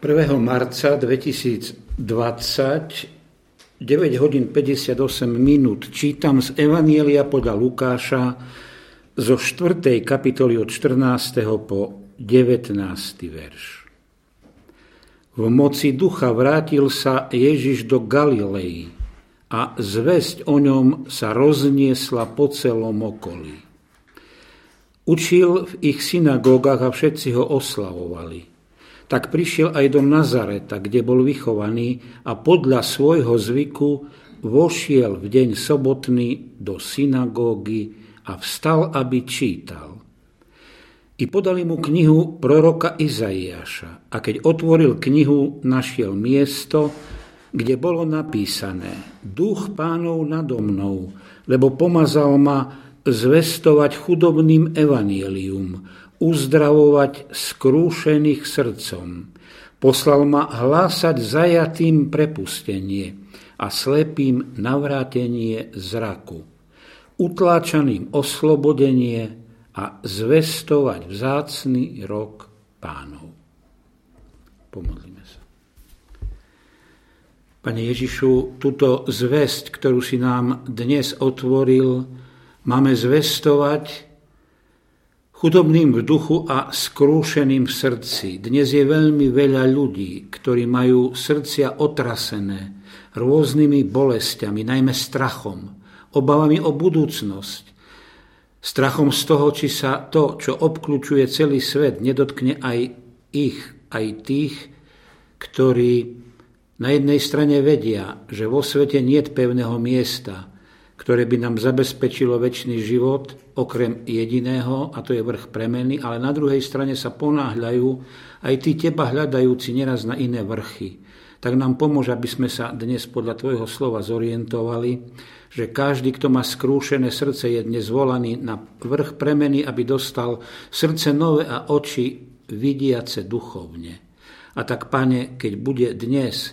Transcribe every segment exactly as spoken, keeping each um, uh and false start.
prvého marca dvetisícdvadsať, deväť hodín päťdesiatosem minút, čítam z Evanjelia podľa Lukáša zo štvrtej kapitoly od štrnásteho po devätnásty verš. V moci ducha vrátil sa Ježiš do Galilei a zvesť o ňom sa rozniesla po celom okolí. Učil v ich synagógach a všetci ho oslavovali. Tak prišiel aj do Nazareta, kde bol vychovaný a podľa svojho zvyku vošiel v deň sobotný do synagógy a vstal, aby čítal. I podali mu knihu proroka Izaiáša a keď otvoril knihu, našiel miesto, kde bolo napísané: Duch Pánov nado mnou, lebo pomazal ma zvestovať chudobným evanjelium, uzdravovať skrúšených srdcom. Poslal ma hlásať zajatým prepustenie a slepým navrátenie zraku, utláčaným oslobodenie a zvestovať vzácny rok Pánov. Pomodlíme sa. Pane Ježišu, túto zvesť, ktorú si nám dnes otvoril, máme zvestovať chudobným v duchu a skrúšeným v srdci. Dnes je veľmi veľa ľudí, ktorí majú srdcia otrasené rôznymi bolestiami, najmä strachom, obavami o budúcnosť, strachom z toho, či sa to, čo obkľúčuje celý svet, nedotkne aj ich, aj tých, ktorí na jednej strane vedia, že vo svete niet pevného miesta, ktoré by nám zabezpečilo večný život, okrem jediného, a to je vrch premeny, ale na druhej strane sa ponáhľajú aj tí teba hľadajúci neraz na iné vrchy. Tak nám pomôže, aby sme sa dnes podľa tvojho slova zorientovali, že každý, kto má skrúšené srdce, je dnes volaný na vrch premeny, aby dostal srdce nové a oči vidiace duchovne. A tak, Pane, keď bude dnes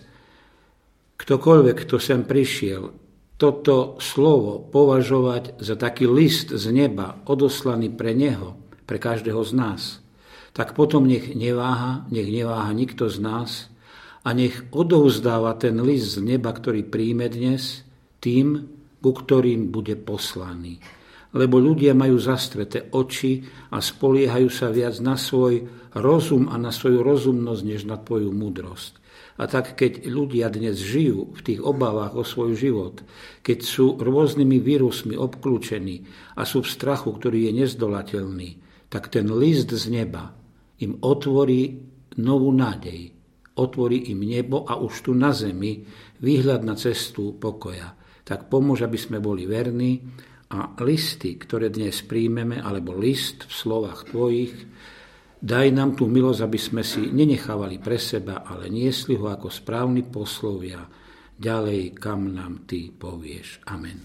ktokoľvek, kto sem prišiel, toto slovo považovať za taký list z neba, odoslaný pre neho, pre každého z nás, tak potom nech neváha, nech neváha nikto z nás a nech odovzdáva ten list z neba, ktorý príjme dnes, tým, ku ktorým bude poslaný. Lebo ľudia majú zastreté oči a spoliehajú sa viac na svoj rozum a na svoju rozumnosť, než na tvoju múdrosť. A tak, keď ľudia dnes žijú v tých obavách o svoj život, keď sú rôznymi vírusmi obklúčení a sú v strachu, ktorý je nezdolateľný, tak ten list z neba im otvorí novú nádej. Otvorí im nebo a už tu na zemi výhľad na cestu pokoja. Tak pomôž, aby sme boli verní a listy, ktoré dnes príjmeme, alebo list v slovách tvojich, daj nám tú milosť, aby sme si nenechávali pre seba, ale niesli ho ako správni poslovia ďalej, kam nám ty povieš. Amen.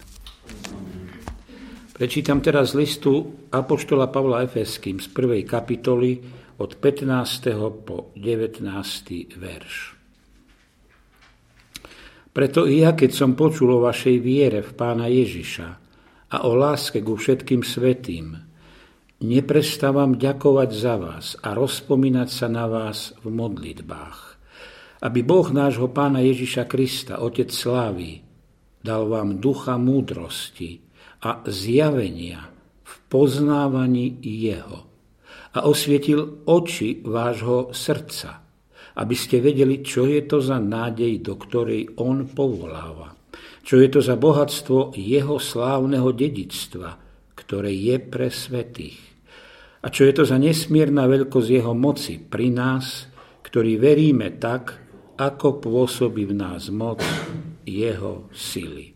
Prečítam teraz listu apoštola Pavla Efeským z prvej kapitoly od pätnásteho po devätnásty verš. Preto i ja, keď som počul o vašej viere v Pána Ježiša a o láske ku všetkým svätým, neprestávam ďakovať za vás a rozpomínať sa na vás v modlitbách, aby Boh nášho Pána Ježiša Krista, Otec slávy, dal vám ducha múdrosti a zjavenia v poznávaní Jeho a osvietil oči vášho srdca, aby ste vedeli, čo je to za nádej, do ktorej On povoláva, čo je to za bohatstvo Jeho slávneho dedičstva, ktoré je pre svätých. A čo je to za nesmierna veľkosť Jeho moci pri nás, ktorí veríme tak, ako pôsobí v nás moc Jeho sily.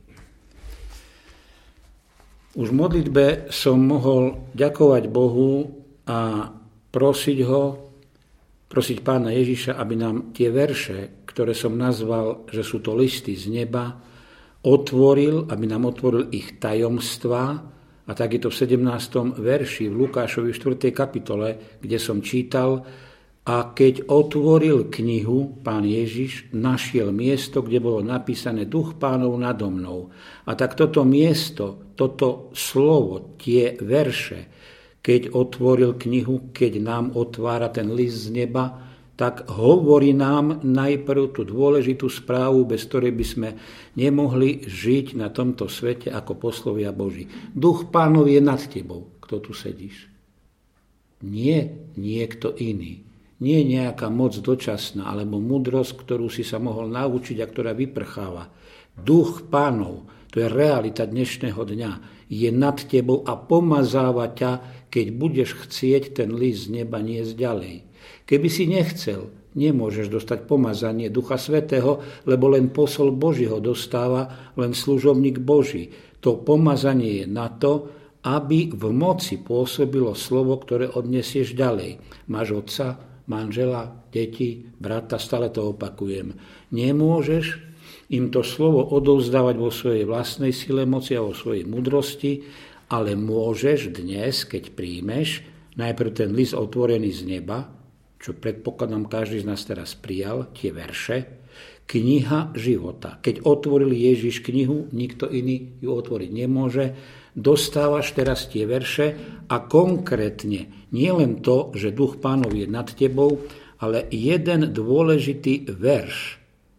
Už v modlitbe som mohol ďakovať Bohu a prosiť Ho, prosiť Pána Ježiša, aby nám tie verše, ktoré som nazval, že sú to listy z neba, otvoril, aby nám otvoril ich tajomstvá. A tak je to v sedemnástom verši v Lukášovi štvrtej kapitole, kde som čítal: a keď otvoril knihu, Pán Ježiš našiel miesto, kde bolo napísané Duch Pánov nado mnou. A tak toto miesto, toto slovo, tie verše, keď otvoril knihu, keď nám otvára ten list z neba, tak hovorí nám najprv tú dôležitú správu, bez ktorej by sme nemohli žiť na tomto svete ako poslovia Boží. Duch Pánov je nad tebou, kto tu sedíš. Nie niekto iný. Nie nejaká moc dočasná, alebo múdrosť, ktorú si sa mohol naučiť a ktorá vyprcháva. Duch Pánov, to je realita dnešného dňa, je nad tebou a pomazáva ťa, keď budeš chcieť ten list z neba niesť ďalej. Keby si nechcel, nemôžeš dostať pomazanie Ducha Svätého, lebo len posol Boží ho dostáva, len služobník Boží. To pomazanie je na to, aby v moci pôsobilo slovo, ktoré odnesieš ďalej. Máš otca, manžela, deti, brata, stále to opakujem. Nemôžeš im to slovo odovzdávať vo svojej vlastnej sile moci a vo svojej múdrosti, ale môžeš dnes, keď príjmeš najprv ten list otvorený z neba, čo predpokladám každý z nás teraz prijal, tie verše, kniha života. Keď otvoril Ježiš knihu, nikto iný ju otvoriť nemôže. Dostávaš teraz tie verše a konkrétne nie len to, že Duch Pánov je nad tebou, ale jeden dôležitý verš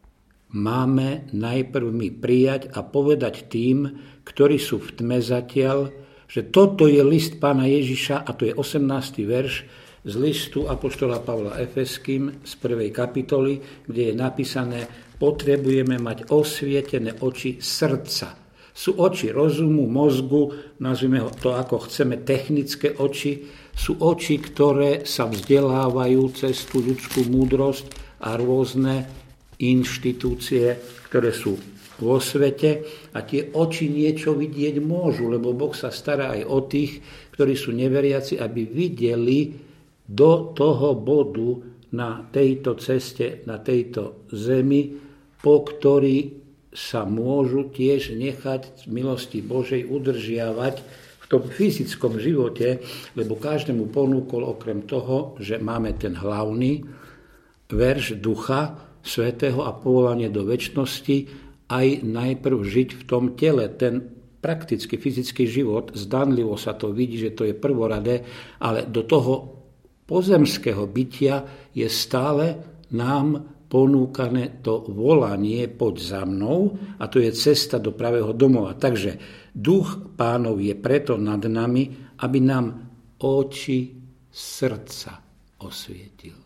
máme najprv my prijať a povedať tým, ktorí sú v tme zatiaľ, že toto je list Pána Ježiša a to je osemnásty verš z listu apoštola Pavla Efeským z prvej kapitoly, kde je napísané: potrebujeme mať osvietené oči srdca. Sú oči rozumu, mozgu, nazvime to ako chceme, technické oči. Sú oči, ktoré sa vzdelávajú cez tú ľudskú múdrosť a rôzne inštitúcie, ktoré sú vo svete. A tie oči niečo vidieť môžu, lebo Boh sa stará aj o tých, ktorí sú neveriaci, aby videli do toho bodu na tejto ceste, na tejto zemi, po ktorý sa môžu tiež nechať z milosti Božej udržiavať v tom fyzickom živote, lebo každému ponúkol okrem toho, že máme ten hlavný verš Ducha Svätého a povolanie do večnosti, aj najprv žiť v tom tele, ten praktický fyzický život. Zdanlivo sa to vidí, že to je prvoradé, ale do toho pozemského bytia je stále nám ponúkané to volanie poď za mnou a to je cesta do pravého domova. Takže Duch Pánov je preto nad nami, aby nám oči srdca osvietil.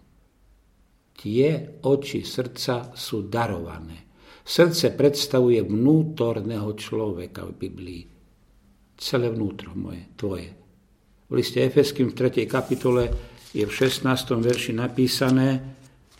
Tie oči srdca sú darované. Srdce predstavuje vnútorného človeka v Biblii. Celé vnútro moje, tvoje. V liste Efeským v tretej kapitole je v šestnástom verši napísané,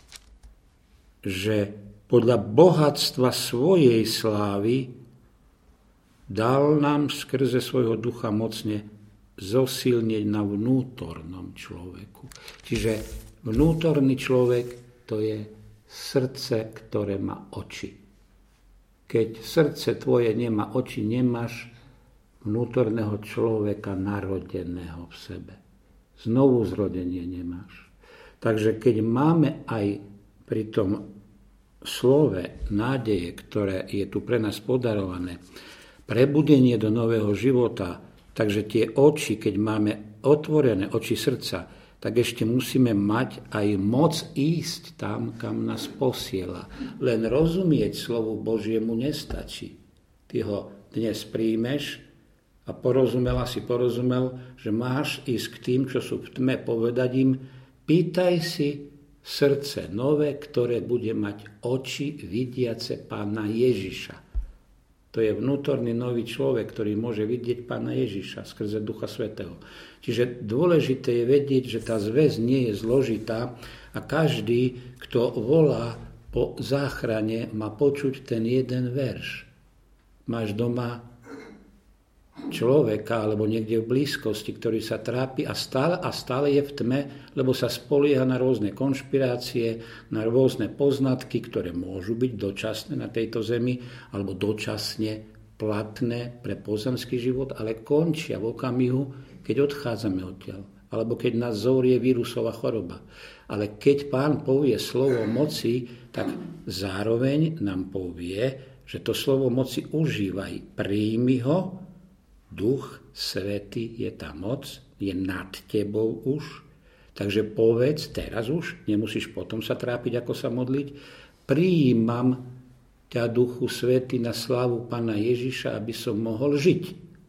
že podľa bohatstva svojej slávy dal nám skrze svojho ducha mocne zosilnieť na vnútornom človeku. Čiže vnútorný človek to je srdce, ktoré má oči. Keď srdce tvoje nemá oči, nemáš vnútorného človeka narodeného v sebe. Znovu zrodenie nemáš. Takže keď máme aj pri tom slove nádeje, ktoré je tu pre nás podarované, prebudenie do nového života, takže tie oči, keď máme otvorené oči srdca, tak ešte musíme mať aj moc ísť tam, kam nás posiela. Len rozumieť slovu Božiemu nestačí. Ty ho dnes príjmeš a porozumela si porozumel, že máš ísť k tým, čo sú v tme, povedať im, pýtaj si srdce nové, ktoré bude mať oči vidiace Pána Ježiša. To je vnútorný nový človek, ktorý môže vidieť Pána Ježiša skrze Ducha Svätého. Čiže dôležité je vedieť, že tá zväzť nie je zložitá a každý, kto volá po záchrane, má počuť ten jeden verš. Máš doma človeka alebo niekde v blízkosti, ktorý sa trápi a stále a stále je v tme, lebo sa spolieha na rôzne konšpirácie, na rôzne poznatky, ktoré môžu byť dočasné na tejto zemi alebo dočasne platné pre pozemský život, ale končia v okamihu, keď odchádzame odtiaľ, alebo keď nás zorie vírusová choroba. Ale keď Pán povie slovo moci, tak zároveň nám povie, že to slovo moci užívaj, príjmi ho. Duch Svätý je tá moc, je nad tebou už. Takže povedz teraz už, nemusíš potom sa trápiť, ako sa modliť, prijímam ťa, Duchu Svätý, na slávu Pána Ježiša, aby som mohol žiť,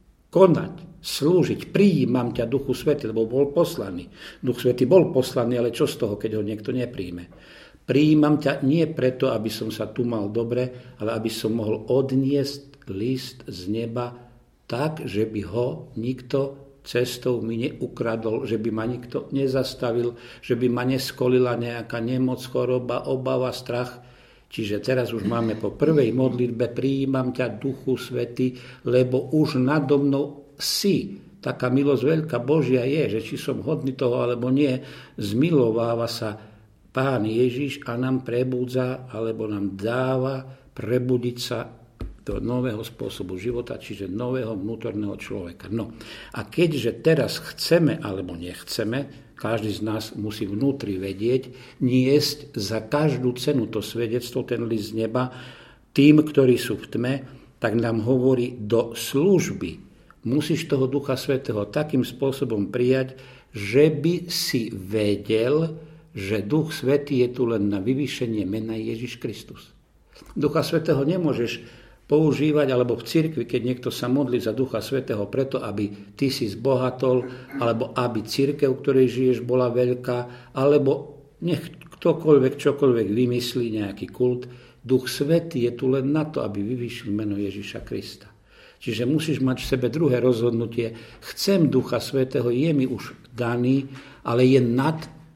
konať, slúžiť. Prijímam ťa, Duchu Svätý, lebo bol poslaný. Duch Svätý bol poslaný, ale čo z toho, keď ho niekto nepríjme? Prijímam ťa nie preto, aby som sa tu mal dobre, ale aby som mohol odniesť list z neba tak, že by ho nikto cestou mi neukradol, že by ma nikto nezastavil, že by ma neskolila nejaká nemoc, choroba, obava, strach. Čiže teraz už máme po prvej modlitbe, prijímam ťa, Duchu Svätý, lebo už nado mnou si. Taká milosť veľká Božia je, že či som hodný toho alebo nie, zmilováva sa Pán Ježiš a nám prebudza, alebo nám dáva prebudiť sa do nového spôsobu života, čiže nového vnútorného človeka. No a keďže teraz chceme alebo nechceme, každý z nás musí vnútri vedieť, niesť za každú cenu to svedectvo, ten list z neba, tým, ktorí sú v tme, tak nám hovorí do služby. Musíš toho Ducha Svätého takým spôsobom prijať, že by si vedel, že Duch Svätý je tu len na vyvýšenie mena Ježiš Kristus. Ducha Svätého nemôžeš používať, alebo v cirkvi, keď niekto sa modlí za Ducha Svätého preto, aby ty si zbohatol, alebo aby cirkev, v ktorej žiješ, bola veľká, alebo nech ktokoľvek, čokoľvek vymyslí, nejaký kult. Duch Svätý je tu len na to, aby vyvýšil meno Ježiša Krista. Čiže musíš mať v sebe druhé rozhodnutie. Chcem Ducha Svätého, je mi už daný, ale je nad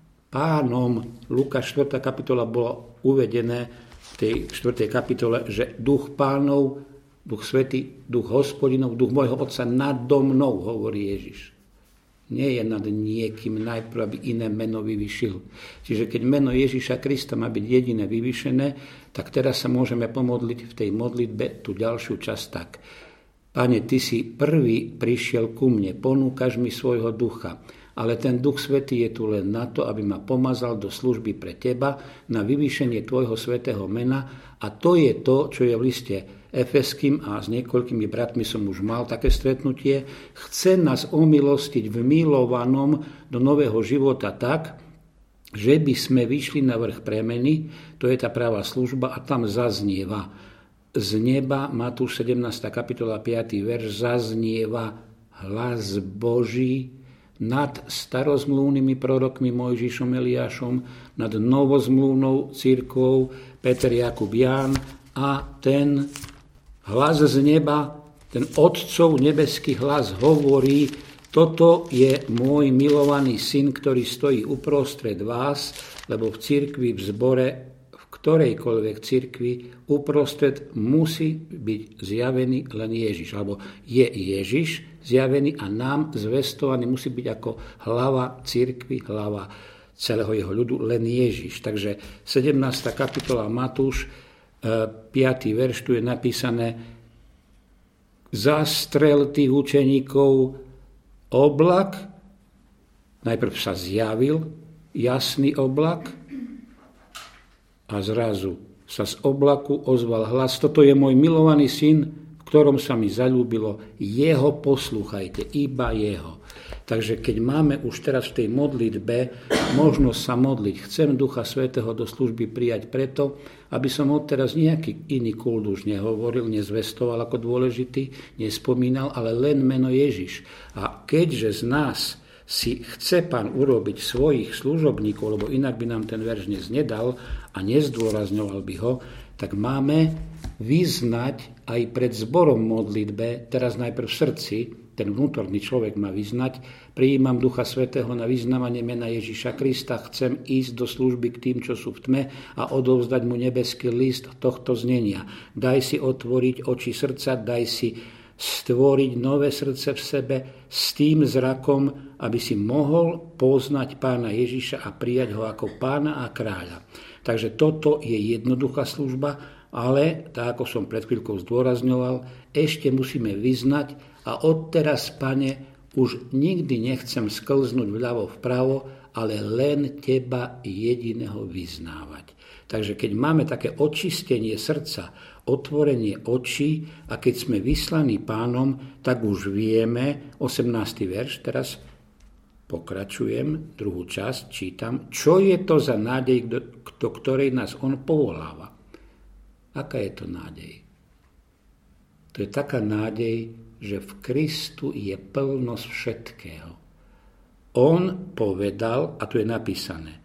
Pánom. Lukáš štvrtá kapitola bolo uvedené v tej štvrtej kapitole, že duch Pánov, Duch Svätý, Duch Hospodinov, Duch môjho Otca nado mnou, hovorí Ježiš. Nie je nad niekým najprv, aby iné meno vyvyšil. Čiže keď meno Ježiša Krista má byť jediné vyvyšené, tak teraz sa môžeme pomodliť v tej modlitbe tú ďalšiu časť tak. Pane, ty si prvý prišiel ku mne, ponúkaš mi svojho ducha, ale ten Duch Svätý je tu len na to, aby ma pomazal do služby pre teba, na vyvýšenie tvojho svätého mena, a to je to, čo je v liste Efeským, a s niekoľkými bratmi som už mal také stretnutie. Chce nás omilostiť v milovanom do nového života tak, že by sme vyšli na vrch premeny, to je tá pravá služba, a tam zaznieva z neba, Matúš sedemnásta kapitola piaty verš, zaznieva hlas Boží nad starozmluvnými prorokmi Mojžišom, Eliášom, nad novozmluvnou cirkvou Peter, Jakub, Ján, a ten hlas z neba, ten Otcov nebeský hlas hovorí: toto je môj milovaný syn, ktorý stojí uprostred vás, lebo v cirkvi, v zbore, v ktorejkoľvek cirkvi, uprostred musí byť zjavený len Ježiš, alebo je Ježiš zjavený a nám zvestovaný musí byť ako hlava cirkvi, hlava celého jeho ľudu, len Ježiš. Takže sedemnásta kapitola Matúš, piaty verš, tu je napísané: zastrel tých učeníkov oblak, najprv sa zjavil jasný oblak a zrazu sa z oblaku ozval hlas: toto je môj milovaný syn, v ktorom sa mi zaľúbilo, jeho poslúchajte, iba jeho. Takže keď máme už teraz v tej modlitbe možnosť sa modliť, chcem Ducha Svätého do služby prijať preto, aby som odteraz nejaký iný kult už nehovoril, nezvestoval ako dôležitý, nespomínal, ale len meno Ježiš. A keďže z nás si chce Pán urobiť svojich služobníkov, lebo inak by nám ten verš dnes nedal a nezdôrazňoval by ho, tak máme vyznať aj pred zborom modlitbe, teraz najprv v srdci, ten vnútorný človek má vyznať: prijímam Ducha Svätého na vyznávanie mena Ježiša Krista, chcem ísť do služby k tým, čo sú v tme, a odovzdať mu nebeský list tohto znenia. Daj si otvoriť oči srdca, daj si stvoriť nové srdce v sebe s tým zrakom, aby si mohol poznať Pána Ježiša a prijať ho ako Pána a kráľa. Takže toto je jednoduchá služba, ale tak, ako som pred chvíľkou zdôrazňoval, ešte musíme vyznať: a odteraz, Pane, už nikdy nechcem sklznúť vľavo vpravo, ale len teba jediného vyznávať. Takže keď máme také očistenie srdca, otvorenie očí, a keď sme vyslaní Pánom, tak už vieme, osemnásty verš teraz pokračujem, druhú časť čítam, čo je to za nádej, do ktorej nás on povoláva. Aká je to nádej? To je taká nádej, že v Kristu je plnosť všetkého. On povedal, a tu je napísané,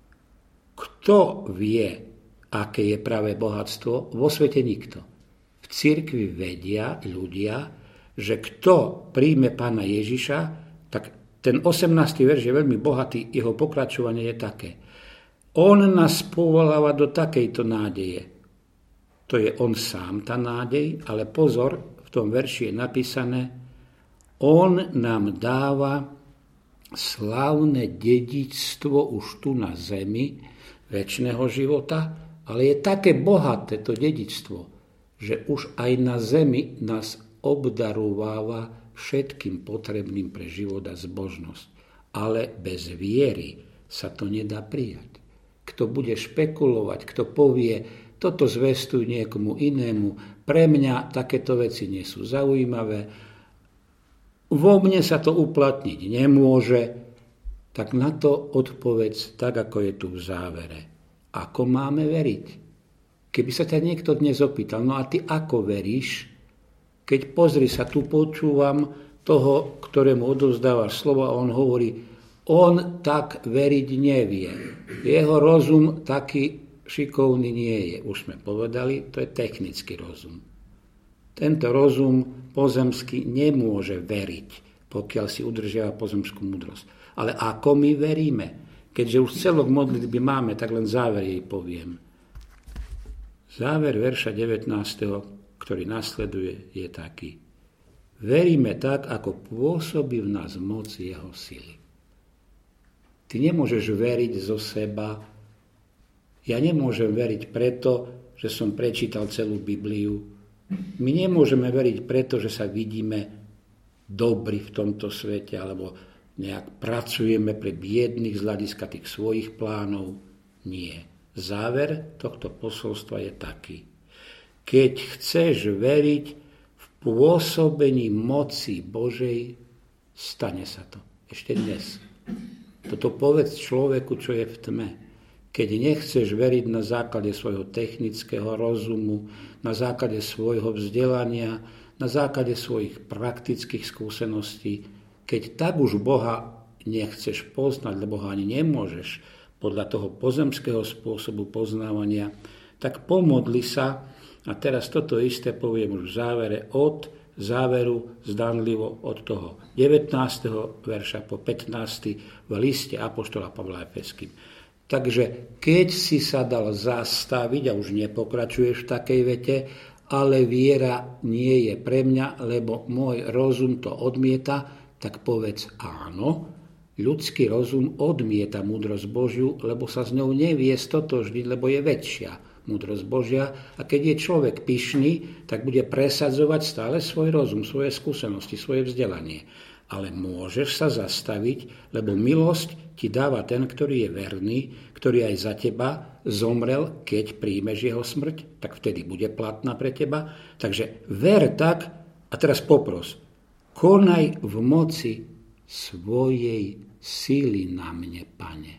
kto vie, aké je pravé bohatstvo? Vo svete nikto. V cirkvi vedia ľudia, že kto príjme Pána Ježiša, tak ten osemnásty verš je veľmi bohatý, jeho pokračovanie je také. On nás povoláva do takejto nádeje. To je on sám, tá nádej, ale pozor, v tom verši je napísané, on nám dáva slávne dedičstvo už tu na zemi, večného života, ale je také bohaté to dedičstvo, že už aj na zemi nás obdarováva všetkým potrebným pre život a zbožnosť. Ale bez viery sa to nedá prijať. Kto bude špekulovať, kto povie, toto zvestuj niekomu inému, pre mňa takéto veci nie sú zaujímavé, vo mne sa to uplatniť nemôže, tak na to odpovedz tak, ako je tu v závere. Ako máme veriť? Keby sa ťa niekto dnes opýtal, no a ty ako veríš? Keď pozri sa, tu počúvam toho, ktorému odovzdávaš slovo a on hovorí, on tak veriť nevie. Jeho rozum taký šikovný nie je. Už sme povedali, to je technický rozum. Tento rozum pozemský nemôže veriť, pokiaľ si udržiava pozemskú múdrosť. Ale ako my veríme? Keďže už celok modlitby máme, tak len záver jej poviem. Záver verša devätnásteho, ktorý nasleduje, je taký. Veríme tak, ako pôsobí v nás moc jeho sily. Ty nemôžeš veriť zo seba. Ja nemôžem veriť preto, že som prečítal celú Bibliu. My nemôžeme veriť preto, že sa vidíme dobrí v tomto svete, alebo nejak pracujeme pre biedných z hľadiska tých svojich plánov. Nie. Záver tohto posolstva je taký. Keď chceš veriť v pôsobení moci Božej, stane sa to. Ešte dnes. Toto povedz človeku, čo je v tme. Keď nechceš veriť na základe svojho technického rozumu, na základe svojho vzdelania, na základe svojich praktických skúseností, keď tak už Boha nechceš poznať, lebo ho ani nemôžeš podľa toho pozemského spôsobu poznávania, tak pomodli sa, a teraz toto isté poviem už v závere, od záveru zdanlivo od toho devätnásteho verša po pätnásty v liste apoštola Pavla Efeským. Takže keď si sa dal zastaviť a už nepokračuješ v takej vete, ale viera nie je pre mňa, lebo môj rozum to odmieta, tak povedz áno. Ľudský rozum odmieta múdrosť Božiu, lebo sa s ňou nevie stotožniť, lebo je väčšia múdrosť Božia. A keď je človek pyšný, tak bude presadzovať stále svoj rozum, svoje skúsenosti, svoje vzdelanie. Ale môžeš sa zastaviť, lebo milosť ti dáva ten, ktorý je verný, ktorý aj za teba zomrel, keď príjmeš jeho smrť, tak vtedy bude platná pre teba. Takže ver tak, a teraz popros, konaj v moci svojej síly na mne, Pane.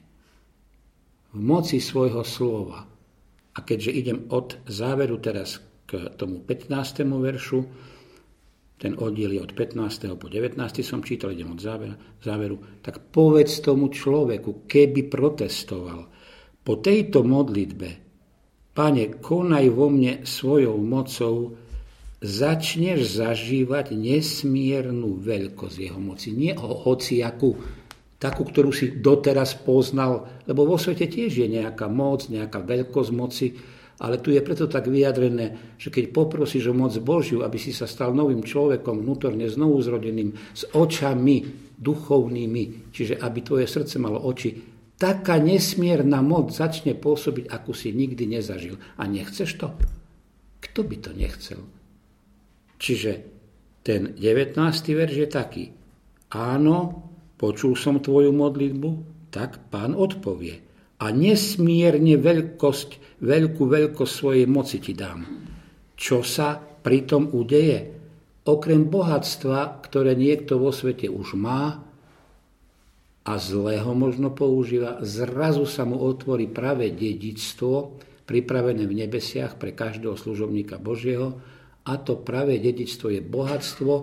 V moci svojho slova. A keďže idem od záveru teraz k tomu pätnástemu veršu, ten oddiel je od pätnásteho po devätnásty som čítal, idem od záveru, záveru, tak povedz tomu človeku, keby protestoval po tejto modlitbe, Pane, konaj vo mne svojou mocou, začneš zažívať nesmiernu veľkosť jeho moci. Nie hociakú, takú, ktorú si doteraz poznal, lebo vo svete tiež je nejaká moc, nejaká veľkosť moci, ale tu je preto tak vyjadrené, že keď poprosíš o moc Božiu, aby si sa stal novým človekom, vnútorne znovuzrodeným, s očami duchovnými, čiže aby tvoje srdce malo oči, taká nesmierna moc začne pôsobiť, akú si nikdy nezažil. A nechceš to? Kto by to nechcel? Čiže ten devätnásty verš je taký. Áno, počul som tvoju modlitbu, tak Pán odpovie. A nesmierne veľkosť, veľkú veľkosť svojej moci ti dám. Čo sa pritom udeje? Okrem bohatstva, ktoré niekto vo svete už má, a zlého možno používa, zrazu sa mu otvorí pravé dedičstvo, pripravené v nebesiach pre každého služobníka Božieho, a to pravé dedičstvo je bohatstvo,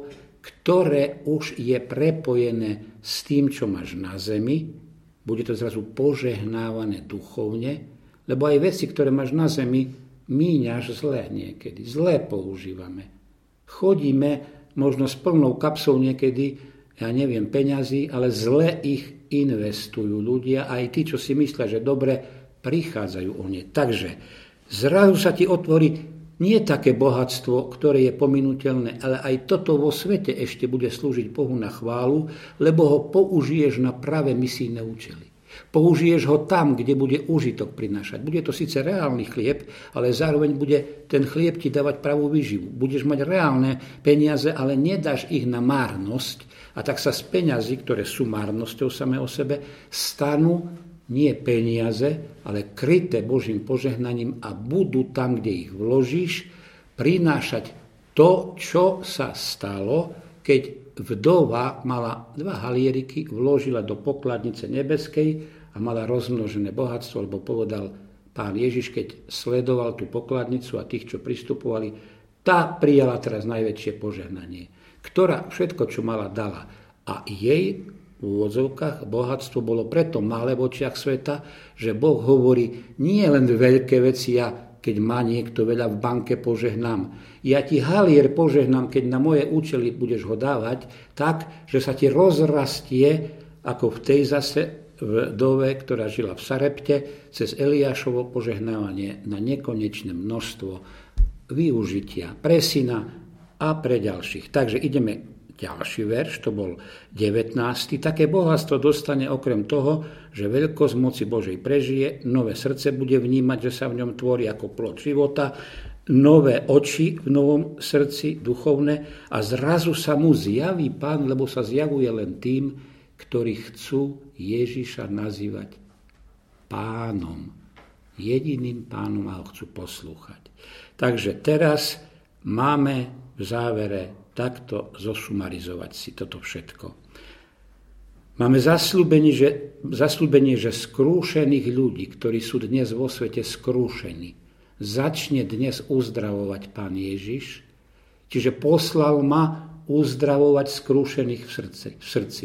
ktoré už je prepojené s tým, čo máš na zemi. Bude to zrazu požehnávané duchovne, lebo aj veci, ktoré máš na zemi, míňaš zle niekedy, zle používame. Chodíme možno s plnou kapsou niekedy, ja neviem, peňazí, ale zle ich investujú ľudia, aj tí, čo si myslia, že dobre, prichádzajú o ne. Takže zrazu sa ti otvorí nie také bohatstvo, ktoré je pominuteľné, ale aj toto vo svete ešte bude slúžiť Bohu na chválu, lebo ho použiješ na práve misijné účely. Použiješ ho tam, kde bude užitok prinášať. Bude to síce reálny chlieb, ale zároveň bude ten chlieb ti dávať pravú výživu. Budeš mať reálne peniaze, ale nedáš ich na márnosť, a tak sa z peňazí, ktoré sú márnosťou samé o sebe, stanú nie peniaze, ale kryté Božím požehnaním a budú tam, kde ich vložíš, prinášať to, čo sa stalo, keď vdova mala dva halieriky, vložila do pokladnice nebeskej a mala rozmnožené bohatstvo, lebo povedal Pán Ježiš, keď sledoval tú pokladnicu a tých, čo pristupovali, tá prijala teraz najväčšie požehnanie, ktorá všetko, čo mala, dala. A jej v úvodzovkách bohatstvo bolo preto malé v očiach sveta, že Boh hovorí, nie len veľké veci ja, keď má niekto veľa v banke, požehnám. Ja ti halier požehnám, keď na moje účely budeš ho dávať, tak, že sa ti rozrastie, ako v tej zase vdove, ktorá žila v Sarepte, cez Eliášovo požehnávanie na nekonečné množstvo využitia pre syna a pre ďalších. Takže ideme ďalší verš, to bol devätnásty. Také bohatstvo dostane okrem toho, že veľkosť moci Božej prežije, nové srdce bude vnímať, že sa v ňom tvorí ako plod života, nové oči v novom srdci duchovné a zrazu sa mu zjaví Pán, lebo sa zjavuje len tým, ktorí chcú Ježiša nazývať Pánom. Jediným Pánom a ho chcú poslúchať. Takže teraz máme v závere takto zosumarizovať si toto všetko. Máme zasľúbenie, že, zasľúbenie, že skrúšených ľudí, ktorí sú dnes vo svete skrúšení, začne dnes uzdravovať Pán Ježiš, čiže poslal ma uzdravovať skrúšených v srdci. V srdci.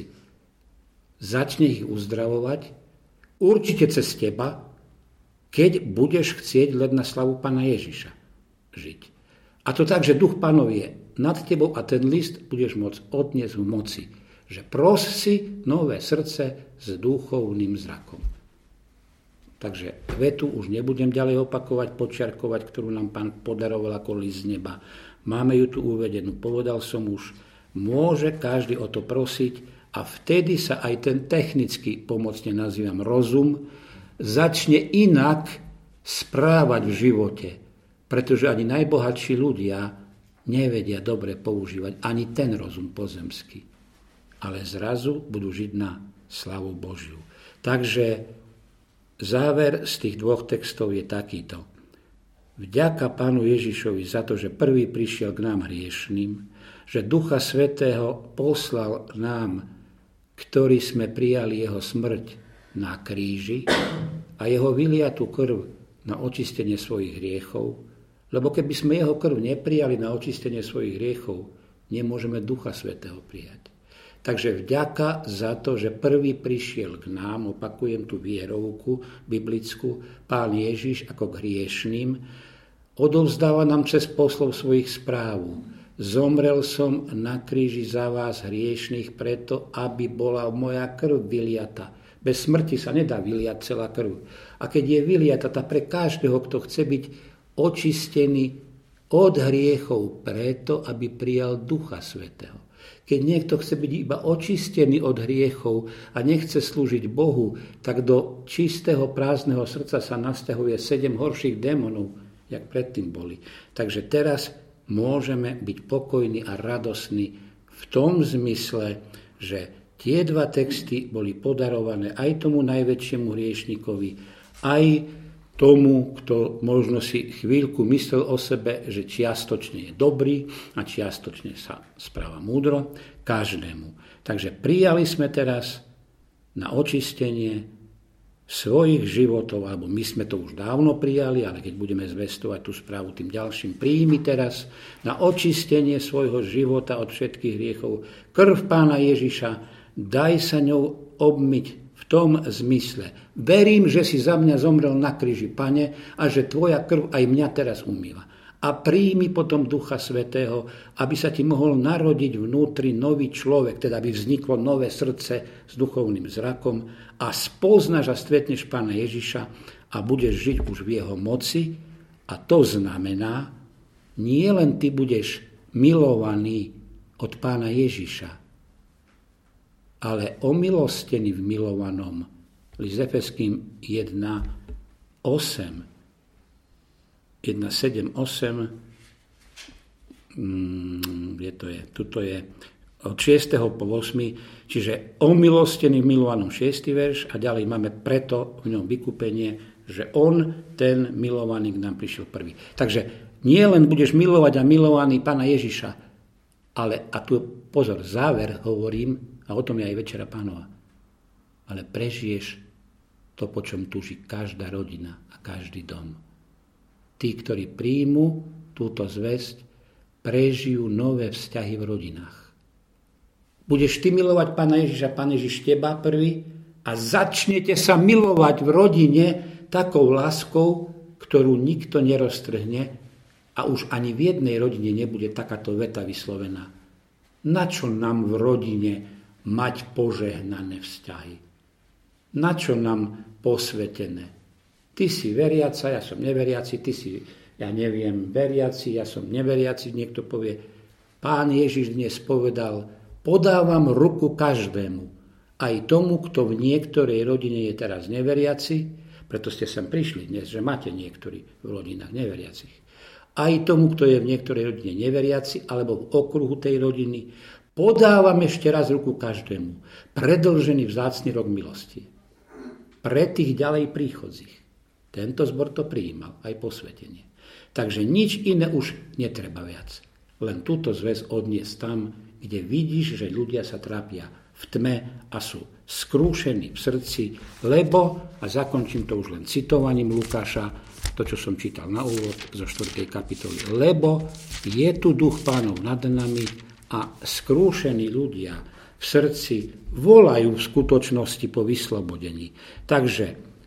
Začne ich uzdravovať, určite cez teba, keď budeš chcieť len na slavu Pána Ježiša žiť. A to tak, že duch Pánov je nad tebou a ten list budeš môcť odniesť v moci. Že pros si nové srdce s duchovným zrakom. Takže vetu už nebudem ďalej opakovať, počiarkovať, ktorú nám Pán podaroval ako list z neba. Máme ju tu uvedenú. Povedal som už, môže každý o to prosiť a vtedy sa aj ten technicky, pomocne nazývam rozum, začne inak správať v živote. Pretože ani najbohatší ľudia nevedia dobre používať ani ten rozum pozemský. Ale zrazu budú žiť na slavu Božiu. Takže záver z tých dvoch textov je takýto. Vďaka Pánu Ježišovi za to, že prvý prišiel k nám hriešným, že Ducha Svätého poslal nám, ktorí sme prijali jeho smrť na kríži a jeho vyliatú krv na očistenie svojich hriechov, lebo keby sme jeho krv neprijali na očistenie svojich hriechov, nemôžeme Ducha Svätého prijať. Takže vďaka za to, že prvý prišiel k nám, opakujem tú vierovku biblickú, Pán Ježiš ako k hriešným, odovzdáva nám cez poslov svojich správu. Zomrel som na kríži za vás hriešných preto, aby bola moja krv vyliata. Bez smrti sa nedá vyliať celá krv. A keď je vyliata, tá pre každého, kto chce byť očistený od hriechov preto, aby prijal Ducha Svätého. Keď niekto chce byť iba očistený od hriechov a nechce slúžiť Bohu, tak do čistého prázdneho srdca sa nasťahuje sedem horších démonov, jak predtým boli. Takže teraz môžeme byť pokojní a radosní v tom zmysle, že tie dva texty boli podarované aj tomu najväčšiemu hriešnikovi, aj tomu, kto možno si chvíľku myslel o sebe, že čiastočne je dobrý a čiastočne sa správa múdro, každému. Takže prijali sme teraz na očistenie svojich životov, alebo my sme to už dávno prijali, ale keď budeme zvestovať tú správu tým ďalším, príjmi teraz na očistenie svojho života od všetkých hriechov krv Pána Ježiša, daj sa ňou obmyť v tom zmysle. Verím, že si za mňa zomrel na kríži, Pane, a že tvoja krv aj mňa teraz umýva. A príjmi potom Ducha Svätého, aby sa ti mohol narodiť vnútri nový človek, teda aby vzniklo nové srdce s duchovným zrakom a spoznáš a stretneš Pána Ježiša a budeš žiť už v jeho moci. A to znamená, nie len ty budeš milovaný od Pána Ježiša, ale omilostený v milovanom. List Efeským jedna osem jedna sedem osem, kde to je? Tuto je od šiesteho po ôsmy, čiže omilostený v milovanom šiesty verš a ďalej máme preto v ňom vykúpenie, že on, ten milovaný, k nám prišiel prvý. Takže nie len budeš milovať a milovaný Pána Ježiša, ale, a tu pozor, záver hovorím, a o tom je aj Večera Pánova, ale prežiješ to, po čom túži každá rodina a každý dom. Tí, ktorí príjmu túto zvesť, prežijú nové vzťahy v rodinách. Budeš ty milovať Pána Ježiša, Pán Ježiš teba prvý a začnete sa milovať v rodine takou láskou, ktorú nikto neroztrhne a už ani v jednej rodine nebude takáto veta vyslovená. Na čo nám v rodine mať požehnané vzťahy? Na čo nám posvetené? Ty si veriaca, ja som neveriaci, ty si, ja neviem, veriaci, ja som neveriaci. Niekto povie, Pán Ježiš dnes povedal, podávam ruku každému, aj tomu, kto v niektorej rodine je teraz neveriaci, preto ste sem prišli dnes, že máte niektorí v rodinách neveriacich. Aj tomu, kto je v niektorej rodine neveriaci, alebo v okruhu tej rodiny, podávam ešte raz ruku každému, predĺžený vzácny rok milosti. Pre tých ďalej príchodzích. Tento zbor to prijímal, aj posvetenie. Takže nič iné už netreba viac. Len túto zväz odniesť tam, kde vidíš, že ľudia sa trápia v tme a sú skrúšení v srdci, lebo, a zakončím to už len citovaním Lukáša, to, čo som čítal na úvod zo štvrtej kapitoly, lebo je tu duch Pánov nad nami a skrúšení ľudia v srdci volajú v skutočnosti po vyslobodení. Takže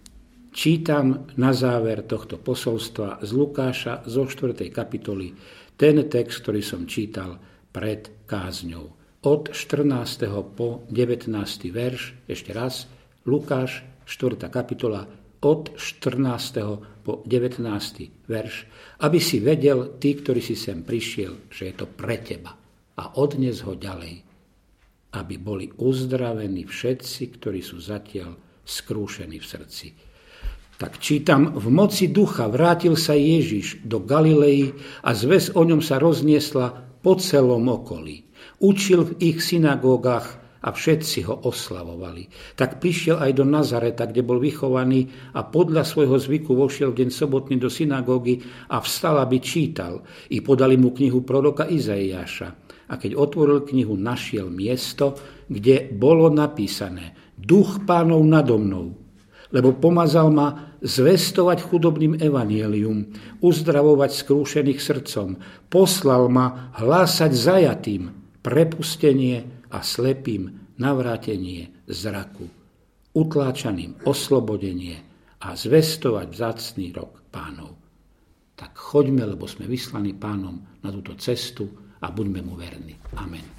čítam na záver tohto posolstva z Lukáša zo štvrtej kapitoly ten text, ktorý som čítal pred kázňou. Od štrnásteho po devätnásty verš, ešte raz, Lukáš, štvrtá kapitola, od štrnásteho po devätnásty verš, aby si vedel, ty, ktorý si sem prišiel, že je to pre teba. A odnes ho ďalej, aby boli uzdravení všetci, ktorí sú zatiaľ skrúšení v srdci. Tak čítam, v moci ducha vrátil sa Ježiš do Galilei a zvesť o ňom sa rozniesla po celom okolí. Učil v ich synagógach a všetci ho oslavovali. Tak prišiel aj do Nazareta, kde bol vychovaný a podľa svojho zvyku vošiel v deň sobotný do synagógy a vstal, aby čítal. I podali mu knihu proroka Izaiáša. A keď otvoril knihu, našiel miesto, kde bolo napísané Duch Pánov nado mnou, lebo pomazal ma zvestovať chudobným evanjelium, uzdravovať skrúšených srdcom, poslal ma hlásať zajatým prepustenie a slepým navrátenie zraku, utláčaným oslobodenie a zvestovať vzácny rok Pánov. Tak choďme, lebo sme vyslaní Pánom na túto cestu a buďme mu verní. Amen.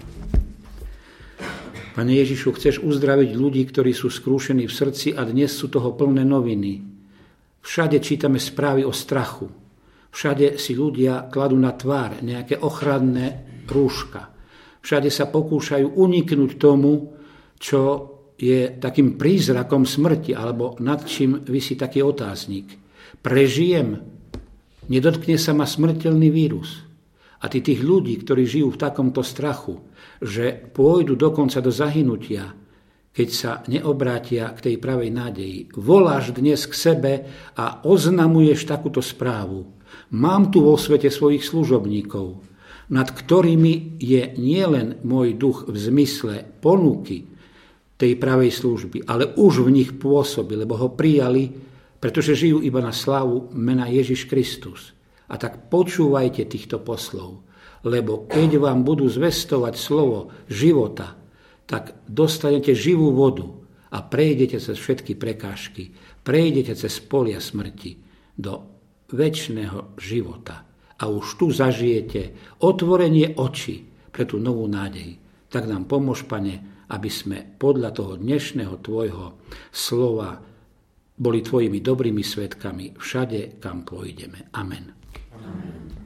Pane Ježišu, chceš uzdraviť ľudí, ktorí sú skrúšení v srdci a dnes sú toho plné noviny. Všade čítame správy o strachu. Všade si ľudia kladú na tvár nejaké ochranné rúška. Všade sa pokúšajú uniknúť tomu, čo je takým prízrakom smrti, alebo nad čím visí taký otáznik. Prežijem? Nedotkne sa ma smrteľný vírus? A ty tých ľudí, ktorí žijú v takomto strachu, že pôjdu dokonca do zahynutia, keď sa neobrátia k tej pravej nádeji, voláš dnes k sebe a oznamuješ takúto správu. Mám tu vo svete svojich služobníkov, nad ktorými je nielen môj duch v zmysle ponuky, tej pravej služby, ale už v nich pôsobí, lebo ho prijali, pretože žijú iba na slávu mena Ježiš Kristus. A tak počúvajte týchto poslov, lebo keď vám budú zvestovať slovo života, tak dostanete živú vodu a prejdete cez všetky prekážky, prejdete cez polia smrti do večného života. A už tu zažijete otvorenie očí pre tú novú nádej. Tak nám pomôž, Pane, aby sme podľa toho dnešného Tvojho slova boli Tvojimi dobrými svedkami všade, kam pôjdeme. Amen. Amen.